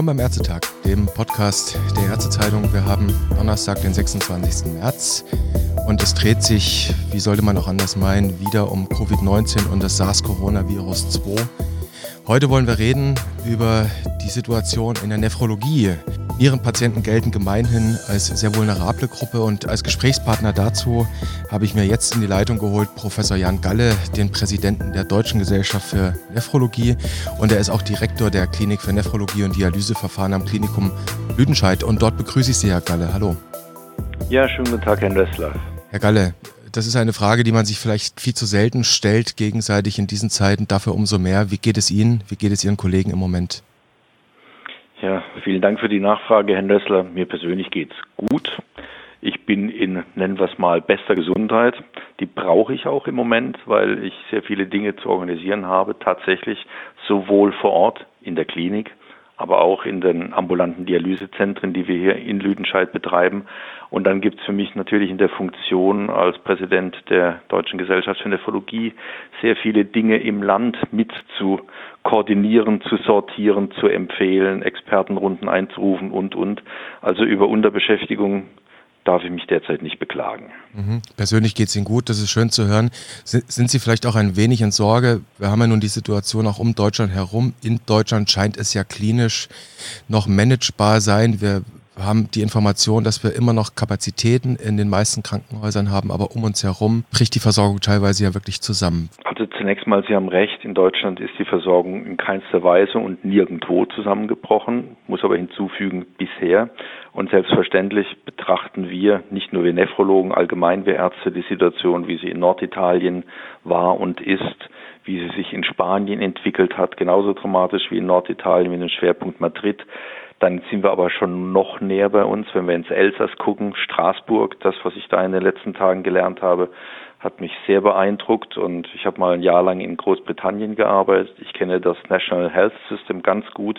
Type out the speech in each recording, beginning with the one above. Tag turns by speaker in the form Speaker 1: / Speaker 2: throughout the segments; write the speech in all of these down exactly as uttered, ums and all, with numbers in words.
Speaker 1: Willkommen beim Ärztetag, dem Podcast der Ärztezeitung. Wir haben Donnerstag, den sechsundzwanzigsten März und es dreht sich, wie sollte man auch anders meinen, wieder um Covid neunzehn und das SARS-Coronavirus zwei. Heute wollen wir reden über die Situation in der Nephrologie. Nierenpatienten gelten gemeinhin als sehr vulnerable Gruppe und als Gesprächspartner dazu habe ich mir jetzt in die Leitung geholt Professor Jan Galle, den Präsidenten der Deutschen Gesellschaft für Nephrologie, und er ist auch Direktor der Klinik für Nephrologie und Dialyseverfahren am Klinikum Lüdenscheid, und dort begrüße ich Sie, Herr Galle. Hallo.
Speaker 2: Ja, schönen guten Tag, Herr Wessler.
Speaker 1: Herr Galle, das ist eine Frage, die man sich vielleicht viel zu selten stellt, gegenseitig in diesen Zeiten, dafür umso mehr. Wie geht es Ihnen, wie geht es Ihren Kollegen im Moment?
Speaker 2: Ja, vielen Dank für die Nachfrage, Herr Wessler. Mir persönlich geht's gut. Ich bin in, nennen wir es mal, bester Gesundheit. Die brauche ich auch im Moment, weil ich sehr viele Dinge zu organisieren habe, tatsächlich sowohl vor Ort in der Klinik, aber auch in den ambulanten Dialysezentren, die wir hier in Lüdenscheid betreiben. Und dann gibt es für mich natürlich in der Funktion als Präsident der Deutschen Gesellschaft für Nephrologie sehr viele Dinge im Land mit zu koordinieren, zu sortieren, zu empfehlen, Expertenrunden einzurufen und, und. Also über Unterbeschäftigung darf ich mich derzeit nicht beklagen.
Speaker 1: Mhm. Persönlich geht es Ihnen gut, das ist schön zu hören. Sind, sind Sie vielleicht auch ein wenig in Sorge? Wir haben ja nun die Situation auch um Deutschland herum. In Deutschland scheint es ja klinisch noch managebar sein. Wir haben die Information, dass wir immer noch Kapazitäten in den meisten Krankenhäusern haben, aber um uns herum bricht die Versorgung teilweise ja wirklich zusammen.
Speaker 2: Also zunächst mal, Sie haben recht, in Deutschland ist die Versorgung in keinster Weise und nirgendwo zusammengebrochen, muss aber hinzufügen, bisher. Und selbstverständlich betrachten wir, nicht nur wir Nephrologen, allgemein wir Ärzte, die Situation, wie sie in Norditalien war und ist, wie sie sich in Spanien entwickelt hat, genauso dramatisch wie in Norditalien mit dem Schwerpunkt Madrid. Dann sind wir aber schon noch näher bei uns, wenn wir ins Elsass gucken, Straßburg. Das, was ich da in den letzten Tagen gelernt habe, hat mich sehr beeindruckt, und ich habe mal ein Jahr lang in Großbritannien gearbeitet. Ich kenne das National Health System ganz gut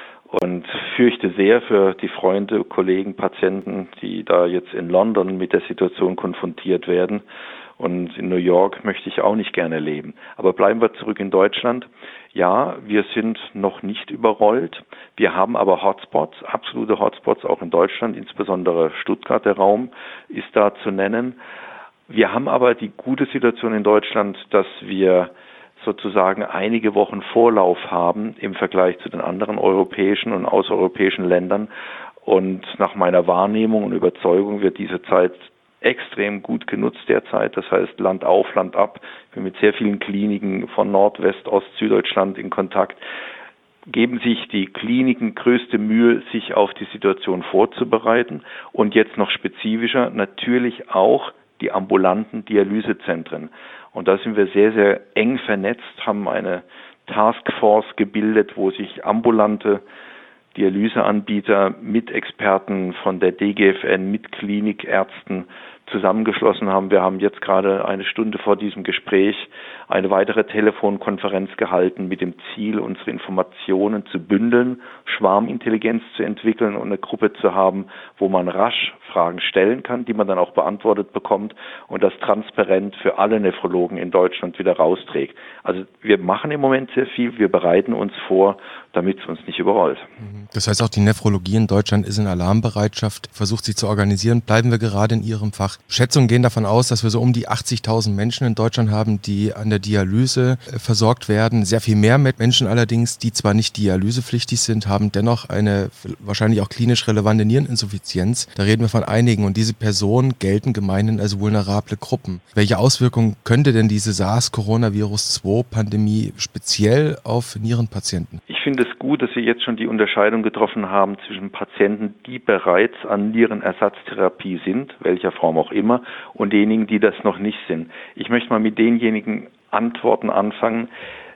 Speaker 2: und fürchte sehr für die Freunde, Kollegen, Patienten, die da jetzt in London mit der Situation konfrontiert werden. Und in New York möchte ich auch nicht gerne leben. Aber bleiben wir zurück in Deutschland. Ja, wir sind noch nicht überrollt. Wir haben aber Hotspots, absolute Hotspots auch in Deutschland, insbesondere Stuttgart, der Raum ist da zu nennen. Wir haben aber die gute Situation in Deutschland, dass wir sozusagen einige Wochen Vorlauf haben im Vergleich zu den anderen europäischen und außereuropäischen Ländern. Und nach meiner Wahrnehmung und Überzeugung wird diese Zeit extrem gut genutzt derzeit. Das heißt, Land auf, Land ab. Ich bin mit sehr vielen Kliniken von Nord-, West-, Ost-, Süddeutschland in Kontakt. Geben sich die Kliniken größte Mühe, sich auf die Situation vorzubereiten. Und jetzt noch spezifischer natürlich auch die ambulanten Dialysezentren. Und da sind wir sehr, sehr eng vernetzt, haben eine Taskforce gebildet, wo sich ambulante Dialyseanbieter mit Experten von der D G F N, mit Klinikärzten zusammengeschlossen haben. Wir haben jetzt gerade eine Stunde vor diesem Gespräch eine weitere Telefonkonferenz gehalten mit dem Ziel, unsere Informationen zu bündeln, Schwarmintelligenz zu entwickeln und eine Gruppe zu haben, wo man rasch Fragen stellen kann, die man dann auch beantwortet bekommt und das transparent für alle Nephrologen in Deutschland wieder rausträgt. Also wir machen im Moment sehr viel, wir bereiten uns vor, damit es uns nicht überrollt.
Speaker 1: Das heißt, auch die Nephrologie in Deutschland ist in Alarmbereitschaft, versucht sich zu organisieren. Bleiben wir gerade in Ihrem Fach. Schätzungen gehen davon aus, dass wir so um die achtzigtausend Menschen in Deutschland haben, die an der Dialyse versorgt werden. Sehr viel mehr mit Menschen allerdings, die zwar nicht dialysepflichtig sind, haben dennoch eine wahrscheinlich auch klinisch relevante Niereninsuffizienz. Da reden wir von einigen, und diese Personen gelten gemeinhin als vulnerable Gruppen. Welche Auswirkungen könnte denn diese SARS-Coronavirus zwei Pandemie speziell auf Nierenpatienten?
Speaker 2: Ich finde es gut, dass Sie jetzt schon die Unterscheidung getroffen haben zwischen Patienten, die bereits an Nierenersatztherapie sind, welcher Form auch immer, und denjenigen, die das noch nicht sind. Ich möchte mal mit denjenigen Antworten anfangen,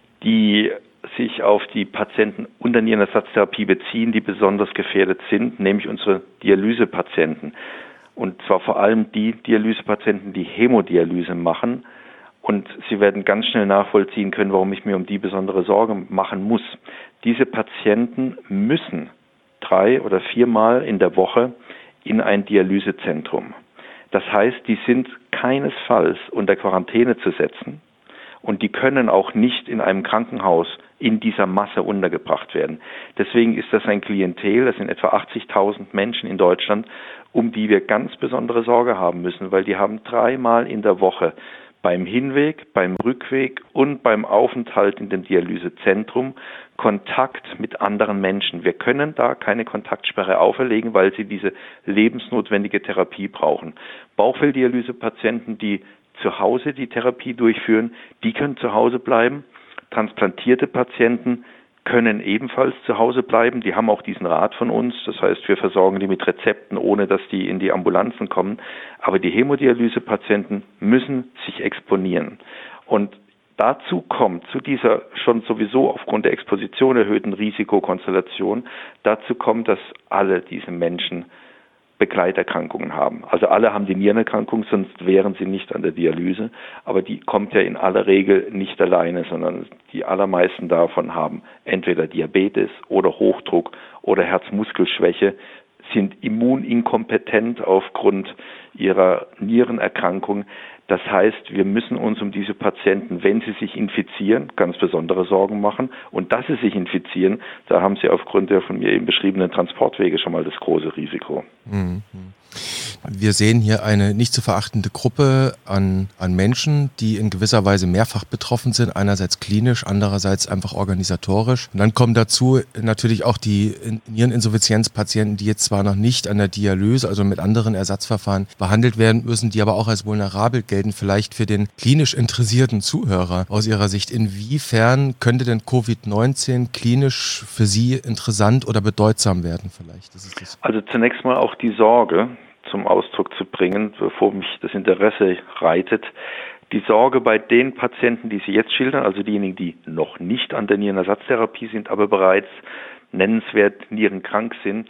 Speaker 2: die sich auf die Patienten unter Nierenersatztherapie beziehen, die besonders gefährdet sind, nämlich unsere Dialysepatienten. Und zwar vor allem die Dialysepatienten, die Hämodialyse machen. Und Sie werden ganz schnell nachvollziehen können, warum ich mir um die besondere Sorge machen muss. Diese Patienten müssen drei oder viermal in der Woche in ein Dialysezentrum. Das heißt, die sind keinesfalls unter Quarantäne zu setzen Und die können auch nicht in einem Krankenhaus in dieser Masse untergebracht werden. Deswegen ist das ein Klientel, das sind etwa achtzigtausend Menschen in Deutschland, um die wir ganz besondere Sorge haben müssen, weil die haben dreimal in der Woche beim Hinweg, beim Rückweg und beim Aufenthalt in dem Dialysezentrum Kontakt mit anderen Menschen. Wir können da keine Kontaktsperre auferlegen, weil sie diese lebensnotwendige Therapie brauchen. Bauchfellddialysepatienten, die zu Hause die Therapie durchführen, die können zu Hause bleiben. Transplantierte Patienten können ebenfalls zu Hause bleiben. Die haben auch diesen Rat von uns. Das heißt, wir versorgen die mit Rezepten, ohne dass die in die Ambulanzen kommen. Aber die Hämodialysepatienten müssen sich exponieren. Und dazu kommt, zu dieser schon sowieso aufgrund der Exposition erhöhten Risikokonstellation, dazu kommt, dass alle diese Menschen Begleiterkrankungen haben. Also alle haben die Nierenerkrankung, sonst wären sie nicht an der Dialyse. Aber die kommt ja in aller Regel nicht alleine, sondern die allermeisten davon haben entweder Diabetes oder Hochdruck oder Herzmuskelschwäche, sind immuninkompetent aufgrund ihrer Nierenerkrankung. Das heißt, wir müssen uns um diese Patienten, wenn sie sich infizieren, ganz besondere Sorgen machen. Und dass sie sich infizieren, da haben sie aufgrund der von mir eben beschriebenen Transportwege schon mal das große Risiko.
Speaker 1: Mhm. Wir sehen hier eine nicht zu verachtende Gruppe an, an Menschen, die in gewisser Weise mehrfach betroffen sind. Einerseits klinisch, andererseits einfach organisatorisch. Und dann kommen dazu natürlich auch die Niereninsuffizienzpatienten, die jetzt zwar noch nicht an der Dialyse, also mit anderen Ersatzverfahren behandelt werden müssen, die aber auch als vulnerabel gelten, vielleicht für den klinisch interessierten Zuhörer aus Ihrer Sicht. Inwiefern könnte denn Covid neunzehn klinisch für Sie interessant oder bedeutsam werden vielleicht? Das ist das.
Speaker 2: Also zunächst mal auch die Sorge zum Ausdruck zu bringen, bevor mich das Interesse reitet. Die Sorge bei den Patienten, die Sie jetzt schildern, also diejenigen, die noch nicht an der Nierenersatztherapie sind, aber bereits nennenswert nierenkrank sind,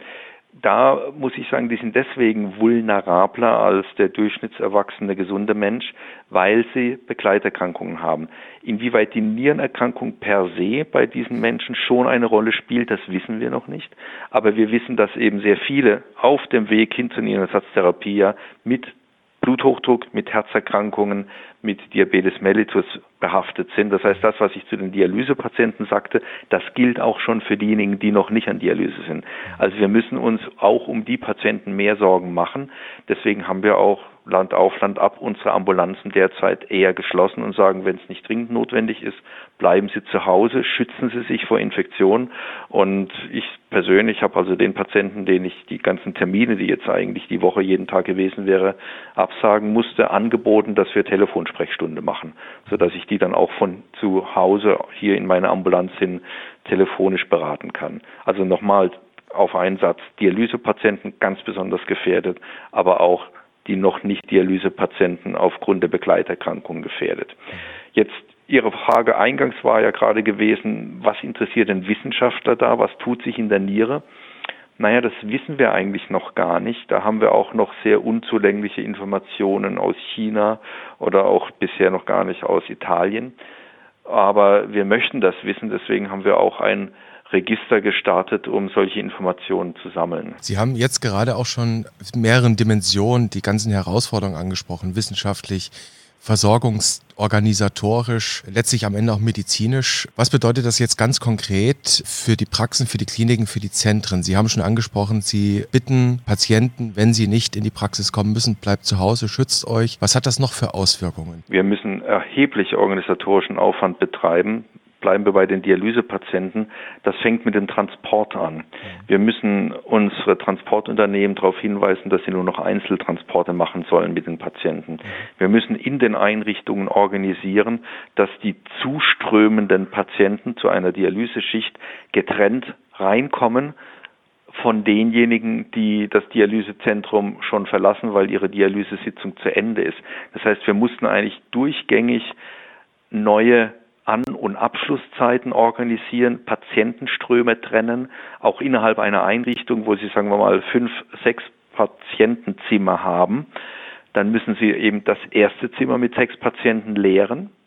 Speaker 2: da muss ich sagen, die sind deswegen vulnerabler als der durchschnittserwachsene gesunde Mensch, weil sie Begleiterkrankungen haben. Inwieweit die Nierenerkrankung per se bei diesen Menschen schon eine Rolle spielt, das wissen wir noch nicht. Aber wir wissen, dass eben sehr viele auf dem Weg hin zur Nierenersatztherapie ja mit Bluthochdruck, mit Herzerkrankungen, mit Diabetes mellitus behaftet sind. Das heißt, das, was ich zu den Dialysepatienten sagte, das gilt auch schon für diejenigen, die noch nicht an Dialyse sind. Also wir müssen uns auch um die Patienten mehr Sorgen machen. Deswegen haben wir auch Land auf, Land ab unsere Ambulanzen derzeit eher geschlossen und sagen, wenn es nicht dringend notwendig ist, bleiben Sie zu Hause, schützen Sie sich vor Infektionen. Und ich persönlich habe also den Patienten, denen ich die ganzen Termine, die jetzt eigentlich die Woche jeden Tag gewesen wäre, absagen musste, angeboten, dass wir Telefonsprechstunde machen, sodass ich die dann auch von zu Hause hier in meine Ambulanz hin telefonisch beraten kann. Also nochmal auf einen Satz, Dialysepatienten ganz besonders gefährdet, aber auch die noch nicht Dialysepatienten aufgrund der Begleiterkrankung gefährdet. Jetzt Ihre Frage eingangs war ja gerade gewesen, was interessiert den Wissenschaftler da, was tut sich in der Niere? Naja, das wissen wir eigentlich noch gar nicht. Da haben wir auch noch sehr unzulängliche Informationen aus China oder auch bisher noch gar nicht aus Italien. Aber wir möchten das wissen, deswegen haben wir auch ein Register gestartet, um solche Informationen zu sammeln.
Speaker 1: Sie haben jetzt gerade auch schon mehreren Dimensionen die ganzen Herausforderungen angesprochen, wissenschaftlich, versorgungsorganisatorisch, letztlich am Ende auch medizinisch. Was bedeutet das jetzt ganz konkret für die Praxen, für die Kliniken, für die Zentren? Sie haben schon angesprochen, Sie bitten Patienten, wenn sie nicht in die Praxis kommen müssen, bleibt zu Hause, schützt euch. Was hat das noch für Auswirkungen?
Speaker 2: Wir müssen erheblich organisatorischen Aufwand betreiben. Bleiben wir bei den Dialysepatienten, das fängt mit dem Transport an. Wir müssen unsere Transportunternehmen darauf hinweisen, dass sie nur noch Einzeltransporte machen sollen mit den Patienten. Wir müssen in den Einrichtungen organisieren, dass die zuströmenden Patienten zu einer Dialyseschicht getrennt reinkommen von denjenigen, die das Dialysezentrum schon verlassen, weil ihre Dialysesitzung zu Ende ist. Das heißt, wir mussten eigentlich durchgängig neue An- und Abschlusszeiten organisieren, Patientenströme trennen, auch innerhalb einer Einrichtung, wo Sie, sagen wir mal, fünf, sechs Patientenzimmer haben. Dann müssen Sie eben das erste Zimmer mit sechs Patienten leeren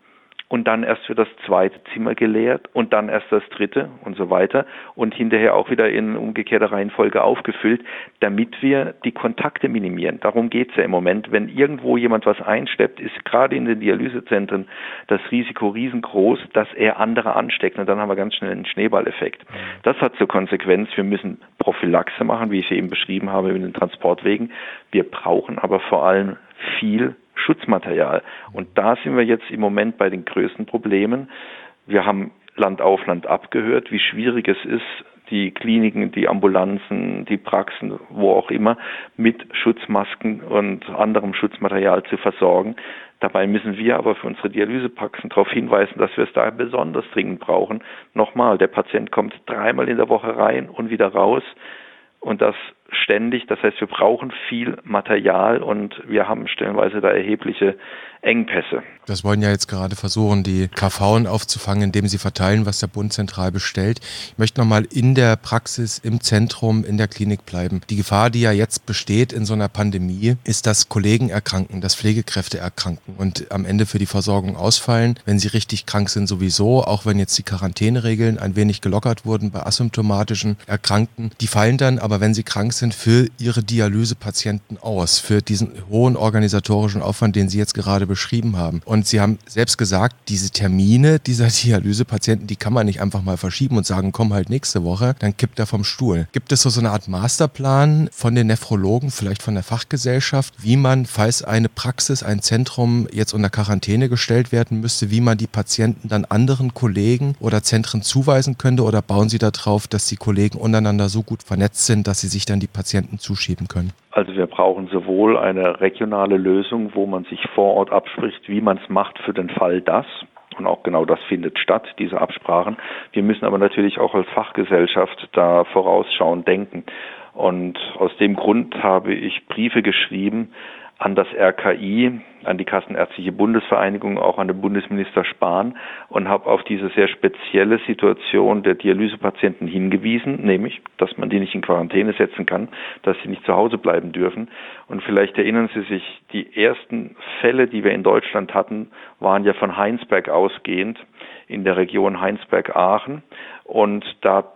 Speaker 2: und dann erst für das zweite Zimmer geleert und dann erst das dritte und so weiter und hinterher auch wieder in umgekehrter Reihenfolge aufgefüllt, damit wir die Kontakte minimieren. Darum geht es ja im Moment. Wenn irgendwo jemand was einschleppt, ist gerade in den Dialysezentren das Risiko riesengroß, dass er andere ansteckt und dann haben wir ganz schnell einen Schneeballeffekt. Das hat zur Konsequenz, wir müssen Prophylaxe machen, wie ich sie eben beschrieben habe, mit den Transportwegen. Wir brauchen aber vor allem viel Schutzmaterial. Und da sind wir jetzt im Moment bei den größten Problemen. Wir haben Land auf, Land ab gehört, wie schwierig es ist, die Kliniken, die Ambulanzen, die Praxen, wo auch immer, mit Schutzmasken und anderem Schutzmaterial zu versorgen. Dabei müssen wir aber für unsere Dialysepraxen darauf hinweisen, dass wir es da besonders dringend brauchen. Nochmal, der Patient kommt dreimal in der Woche rein und wieder raus. Und das ständig, das heißt, wir brauchen viel Material und wir haben stellenweise da erhebliche Engpässe.
Speaker 1: Das wollen ja jetzt gerade versuchen, die K Vs aufzufangen, indem sie verteilen, was der Bund zentral bestellt. Ich möchte nochmal in der Praxis, im Zentrum, in der Klinik bleiben. Die Gefahr, die ja jetzt besteht in so einer Pandemie, ist, dass Kollegen erkranken, dass Pflegekräfte erkranken und am Ende für die Versorgung ausfallen, wenn sie richtig krank sind sowieso, auch wenn jetzt die Quarantäneregeln ein wenig gelockert wurden bei asymptomatischen Erkrankten. Die fallen dann, aber wenn sie krank sind, für ihre Dialysepatienten aus, für diesen hohen organisatorischen Aufwand, den Sie jetzt gerade beschrieben haben. Und Sie haben selbst gesagt, diese Termine dieser Dialysepatienten, die kann man nicht einfach mal verschieben und sagen, komm halt nächste Woche, dann kippt er vom Stuhl. Gibt es so, so eine Art Masterplan von den Nephrologen, vielleicht von der Fachgesellschaft, wie man, falls eine Praxis, ein Zentrum jetzt unter Quarantäne gestellt werden müsste, wie man die Patienten dann anderen Kollegen oder Zentren zuweisen könnte, oder bauen Sie darauf, dass die Kollegen untereinander so gut vernetzt sind, dass sie sich dann die Patienten zuschieben können?
Speaker 2: Also wir brauchen sowohl eine regionale Lösung, wo man sich vor Ort abspricht, wie man es macht für den Fall das. Und auch genau das findet statt, diese Absprachen. Wir müssen aber natürlich auch als Fachgesellschaft da vorausschauend denken. Und aus dem Grund habe ich Briefe geschrieben an das R K I, an die Kassenärztliche Bundesvereinigung, auch an den Bundesminister Spahn und habe auf diese sehr spezielle Situation der Dialysepatienten hingewiesen, nämlich, dass man die nicht in Quarantäne setzen kann, dass sie nicht zu Hause bleiben dürfen. Und vielleicht erinnern Sie sich, die ersten Fälle, die wir in Deutschland hatten, waren ja von Heinsberg ausgehend in der Region Heinsberg-Aachen. Und da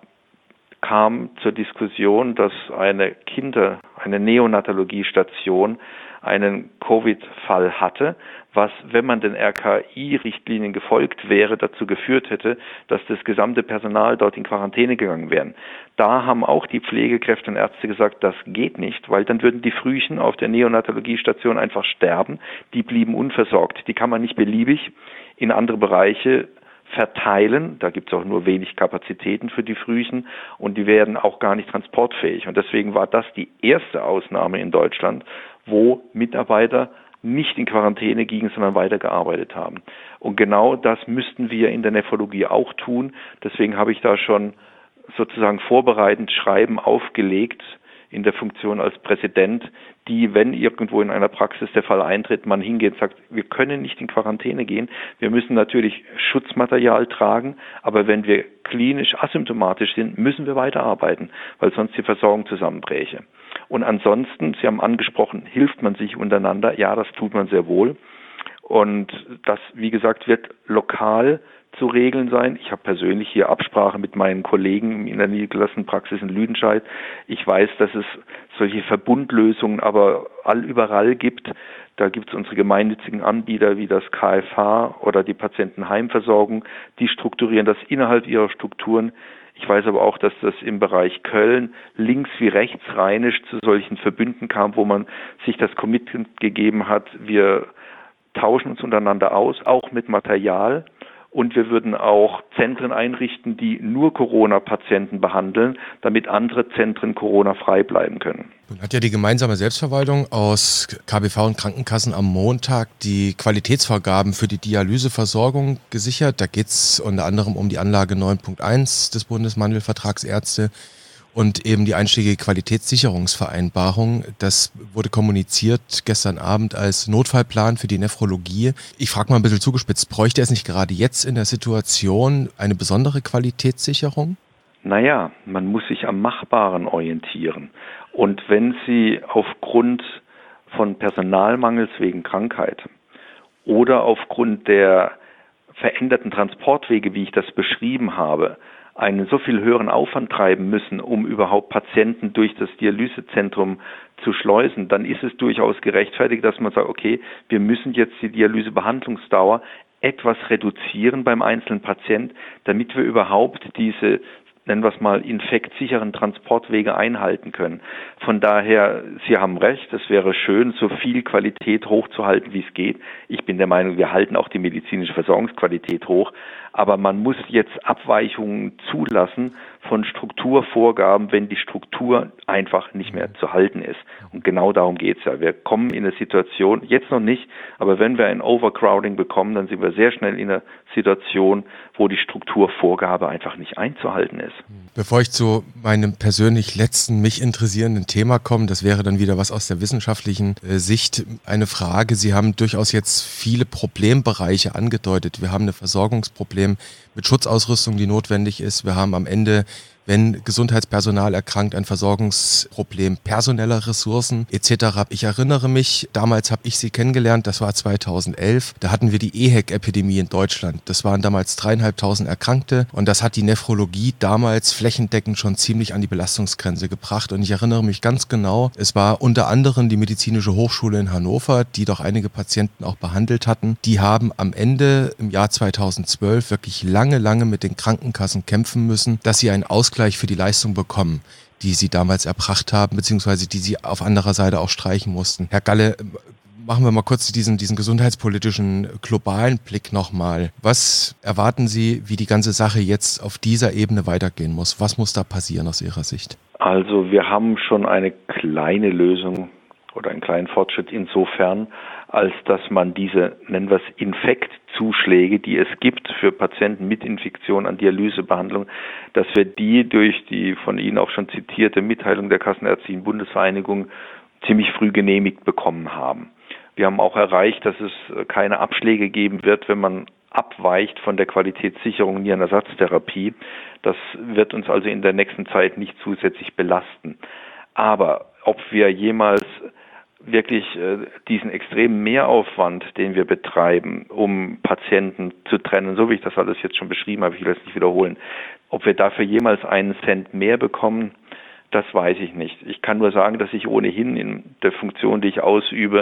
Speaker 2: kam zur Diskussion, dass eine Kinder-, eine Neonatologiestation einen Covid-Fall hatte, was, wenn man den R K I-Richtlinien gefolgt wäre, dazu geführt hätte, dass das gesamte Personal dort in Quarantäne gegangen wäre. Da haben auch die Pflegekräfte und Ärzte gesagt, das geht nicht, weil dann würden die Frühchen auf der Neonatologiestation einfach sterben. Die blieben unversorgt. Die kann man nicht beliebig in andere Bereiche verteilen. Da gibt es auch nur wenig Kapazitäten für die Frühchen und die werden auch gar nicht transportfähig. Und deswegen war das die erste Ausnahme in Deutschland, wo Mitarbeiter nicht in Quarantäne gingen, sondern weitergearbeitet haben. Und genau das müssten wir in der Nephrologie auch tun. Deswegen habe ich da schon sozusagen vorbereitend Schreiben aufgelegt in der Funktion als Präsident, die, wenn irgendwo in einer Praxis der Fall eintritt, man hingeht und sagt, wir können nicht in Quarantäne gehen. Wir müssen natürlich Schutzmaterial tragen, aber wenn wir klinisch asymptomatisch sind, müssen wir weiterarbeiten, weil sonst die Versorgung zusammenbräche. Und ansonsten, Sie haben angesprochen, hilft man sich untereinander? Ja, das tut man sehr wohl. Und das, wie gesagt, wird lokal zu regeln sein. Ich habe persönlich hier Absprache mit meinen Kollegen in der niedergelassenen Praxis in Lüdenscheid. Ich weiß, dass es solche Verbundlösungen aber allüberall gibt. Da gibt es unsere gemeinnützigen Anbieter wie das K F H oder die Patientenheimversorgung. Die strukturieren das innerhalb ihrer Strukturen. Ich weiß aber auch, dass das im Bereich Köln links wie rechts rheinisch zu solchen Verbünden kam, wo man sich das Commitment gegeben hat, wir tauschen uns untereinander aus, auch mit Material. Und wir würden auch Zentren einrichten, die nur Corona-Patienten behandeln, damit andere Zentren Corona-frei bleiben können.
Speaker 1: Nun hat ja die gemeinsame Selbstverwaltung aus K B V und Krankenkassen am Montag die Qualitätsvorgaben für die Dialyseversorgung gesichert. Da geht es unter anderem um die Anlage neun Punkt eins des Bundesmandelvertragsärzte und eben die einschlägige Qualitätssicherungsvereinbarung. Das wurde kommuniziert gestern Abend als Notfallplan für die Nephrologie. Ich frage mal ein bisschen zugespitzt, bräuchte es nicht gerade jetzt in der Situation eine besondere Qualitätssicherung?
Speaker 2: Naja, man muss sich am Machbaren orientieren. Und wenn Sie aufgrund von Personalmangels wegen Krankheit oder aufgrund der veränderten Transportwege, wie ich das beschrieben habe, einen so viel höheren Aufwand treiben müssen, um überhaupt Patienten durch das Dialysezentrum zu schleusen, dann ist es durchaus gerechtfertigt, dass man sagt, okay, wir müssen jetzt die Dialysebehandlungsdauer etwas reduzieren beim einzelnen Patient, damit wir überhaupt diese, nennen wir es mal, infektsicheren Transportwege einhalten können. Von daher, Sie haben recht, es wäre schön, so viel Qualität hochzuhalten, wie es geht. Ich bin der Meinung, wir halten auch die medizinische Versorgungsqualität hoch, aber man muss jetzt Abweichungen zulassen von Strukturvorgaben, wenn die Struktur einfach nicht mehr zu halten ist. Und genau darum geht es ja. Wir kommen in eine Situation, jetzt noch nicht, aber wenn wir ein Overcrowding bekommen, dann sind wir sehr schnell in einer Situation, wo die Strukturvorgabe einfach nicht einzuhalten ist.
Speaker 1: Bevor ich zu meinem persönlich letzten, mich interessierenden Thema komme, das wäre dann wieder was aus der wissenschaftlichen äh, Sicht, eine Frage. Sie haben durchaus jetzt viele Problembereiche angedeutet. Wir haben ein Versorgungsproblem mit Schutzausrüstung, die notwendig ist. Wir haben am Ende, wenn Gesundheitspersonal erkrankt, ein Versorgungsproblem personeller Ressourcen et cetera. Ich erinnere mich, damals habe ich Sie kennengelernt, das war zweitausendelf, da hatten wir die E H E C-Epidemie in Deutschland. Das waren damals dreieinhalbtausend Erkrankte und das hat die Nephrologie damals flächendeckend schon ziemlich an die Belastungsgrenze gebracht. Und ich erinnere mich ganz genau, es war unter anderem die Medizinische Hochschule in Hannover, die doch einige Patienten auch behandelt hatten. Die haben am Ende im Jahr zweitausendzwölf wirklich lange, lange mit den Krankenkassen kämpfen müssen, dass sie einen Ausgleich für die Leistung bekommen, die sie damals erbracht haben, beziehungsweise die sie auf anderer Seite auch streichen mussten. Herr Galle, machen wir mal kurz diesen, diesen gesundheitspolitischen globalen Blick nochmal. Was erwarten Sie, wie die ganze Sache jetzt auf dieser Ebene weitergehen muss? Was muss da passieren aus Ihrer Sicht?
Speaker 2: Also wir haben schon eine kleine Lösung oder einen kleinen Fortschritt insofern, als dass man diese, nennen wir es, Infektzuschläge, die es gibt für Patienten mit Infektion an Dialysebehandlung, dass wir die durch die von Ihnen auch schon zitierte Mitteilung der Kassenärztlichen Bundesvereinigung ziemlich früh genehmigt bekommen haben. Wir haben auch erreicht, dass es keine Abschläge geben wird, wenn man abweicht von der Qualitätssicherung Nierenersatztherapie. Das wird uns also in der nächsten Zeit nicht zusätzlich belasten. Aber ob wir jemals wirklich äh, diesen extremen Mehraufwand, den wir betreiben, um Patienten zu trennen, so wie ich das alles jetzt schon beschrieben habe, ich will das nicht wiederholen, ob wir dafür jemals einen Cent mehr bekommen, das weiß ich nicht. Ich kann nur sagen, dass ich ohnehin in der Funktion, die ich ausübe,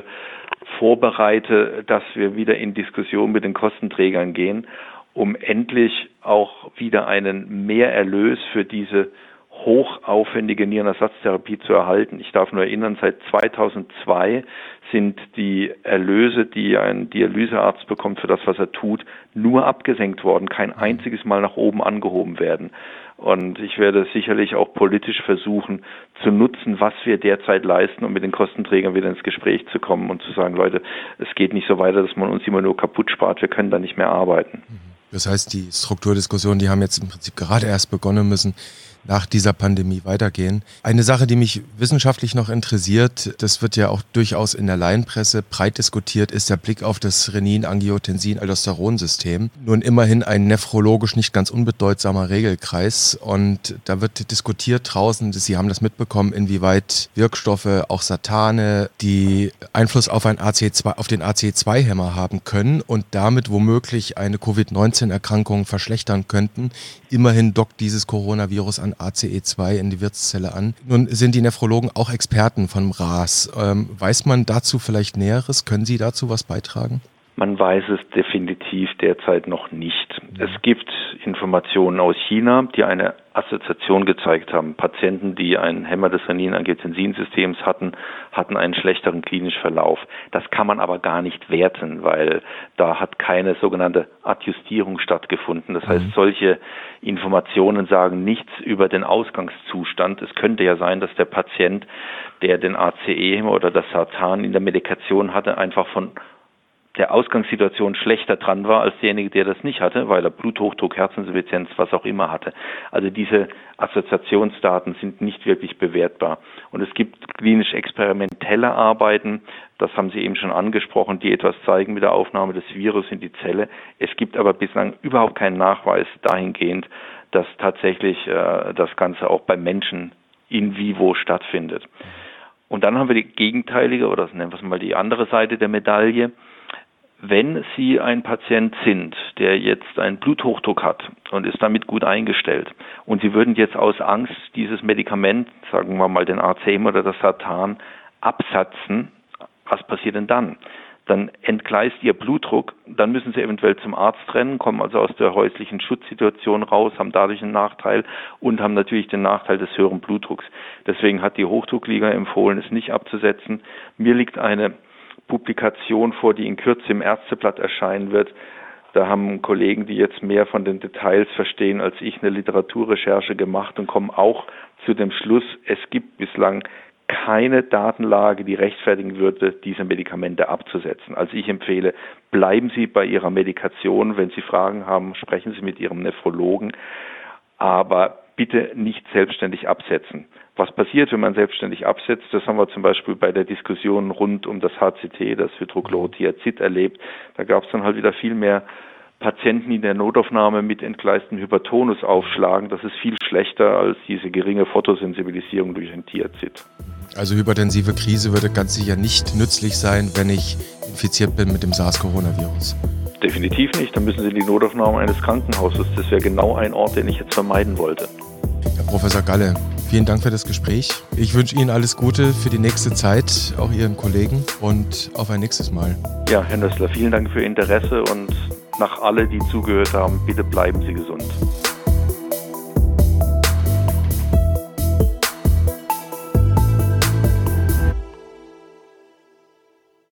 Speaker 2: vorbereite, dass wir wieder in Diskussion mit den Kostenträgern gehen, um endlich auch wieder einen Mehrerlös für diese hochaufwendige Nierenersatztherapie zu erhalten. Ich darf nur erinnern, seit zweitausendzwei sind die Erlöse, die ein Dialysearzt bekommt für das, was er tut, nur abgesenkt worden, kein einziges Mal nach oben angehoben werden. Und ich werde sicherlich auch politisch versuchen zu nutzen, was wir derzeit leisten, um mit den Kostenträgern wieder ins Gespräch zu kommen und zu sagen, Leute, es geht nicht so weiter, dass man uns immer nur kaputt spart, wir können da nicht mehr arbeiten.
Speaker 1: Das heißt, die Strukturdiskussionen, die haben jetzt im Prinzip gerade erst begonnen, müssen nach dieser Pandemie weitergehen. Eine Sache, die mich wissenschaftlich noch interessiert, das wird ja auch durchaus in der Laienpresse breit diskutiert, ist der Blick auf das Renin-Angiotensin-Aldosteron-System. Nun immerhin ein nephrologisch nicht ganz unbedeutsamer Regelkreis und da wird diskutiert draußen, Sie haben das mitbekommen, inwieweit Wirkstoffe, auch Satane, die Einfluss auf, ein A C zwei, auf den A C zwei Hämmer haben können und damit womöglich eine Covid neunzehn Erkrankung verschlechtern könnten. Immerhin dockt dieses Coronavirus an A C E zwei in die Wirtszelle an. Nun sind die Nephrologen auch Experten vom R A S. Ähm, weiß man dazu vielleicht Näheres? Können Sie dazu was beitragen?
Speaker 2: Man weiß es definitiv derzeit noch nicht. Es gibt Informationen aus China, die eine Assoziation gezeigt haben. Patienten, die einen Hämmer des Renin-Angiotensin-Systems hatten, hatten einen schlechteren klinischen Verlauf. Das kann man aber gar nicht werten, weil da hat keine sogenannte Adjustierung stattgefunden. Das heißt, solche Informationen sagen nichts über den Ausgangszustand. Es könnte ja sein, dass der Patient, der den A C E-Hämmer oder das Satan in der Medikation hatte, einfach von der Ausgangssituation schlechter dran war als derjenige, der das nicht hatte, weil er Bluthochdruck, Herzinsuffizienz, was auch immer hatte. Also diese Assoziationsdaten sind nicht wirklich bewertbar. Und es gibt klinisch experimentelle Arbeiten, das haben Sie eben schon angesprochen, die etwas zeigen mit der Aufnahme des Virus in die Zelle. Es gibt aber bislang überhaupt keinen Nachweis dahingehend, dass tatsächlich äh, das Ganze auch bei Menschen in vivo stattfindet. Und dann haben wir die gegenteilige, oder nennen wir es mal die andere Seite der Medaille. Wenn Sie ein Patient sind, der jetzt einen Bluthochdruck hat und ist damit gut eingestellt und Sie würden jetzt aus Angst dieses Medikament, sagen wir mal den Acem oder das Satan, absatzen, was passiert denn dann? Dann entgleist Ihr Blutdruck, dann müssen Sie eventuell zum Arzt rennen, kommen also aus der häuslichen Schutzsituation raus, haben dadurch einen Nachteil und haben natürlich den Nachteil des höheren Blutdrucks. Deswegen hat die Hochdruckliga empfohlen, es nicht abzusetzen. Mir liegt eine Publikation vor, die in Kürze im Ärzteblatt erscheinen wird. Da haben Kollegen, die jetzt mehr von den Details verstehen als ich, eine Literaturrecherche gemacht und kommen auch zu dem Schluss, es gibt bislang keine Datenlage, die rechtfertigen würde, diese Medikamente abzusetzen. Also ich empfehle, bleiben Sie bei Ihrer Medikation. Wenn Sie Fragen haben, sprechen Sie mit Ihrem Nephrologen. Aber bitte nicht selbstständig absetzen. Was passiert, wenn man selbstständig absetzt? Das haben wir zum Beispiel bei der Diskussion rund um das H C T, das Hydrochlorothiazid, erlebt. Da gab es dann halt wieder viel mehr Patienten, die in der Notaufnahme mit entgleistem Hypertonus aufschlagen. Das ist viel schlechter als diese geringe Photosensibilisierung durch ein Thiazid.
Speaker 1: Also hypertensive Krise würde ganz sicher nicht nützlich sein, wenn ich infiziert bin mit dem SARS-Coronavirus.
Speaker 2: Definitiv nicht. Dann müssen Sie in die Notaufnahme eines Krankenhauses. Das wäre genau ein Ort, den ich jetzt vermeiden wollte.
Speaker 1: Herr Professor Galle, vielen Dank für das Gespräch. Ich wünsche Ihnen alles Gute für die nächste Zeit, auch Ihren Kollegen, und auf ein nächstes Mal.
Speaker 2: Ja, Herr Nössler, vielen Dank für Ihr Interesse und nach alle, die zugehört haben, bitte bleiben Sie gesund.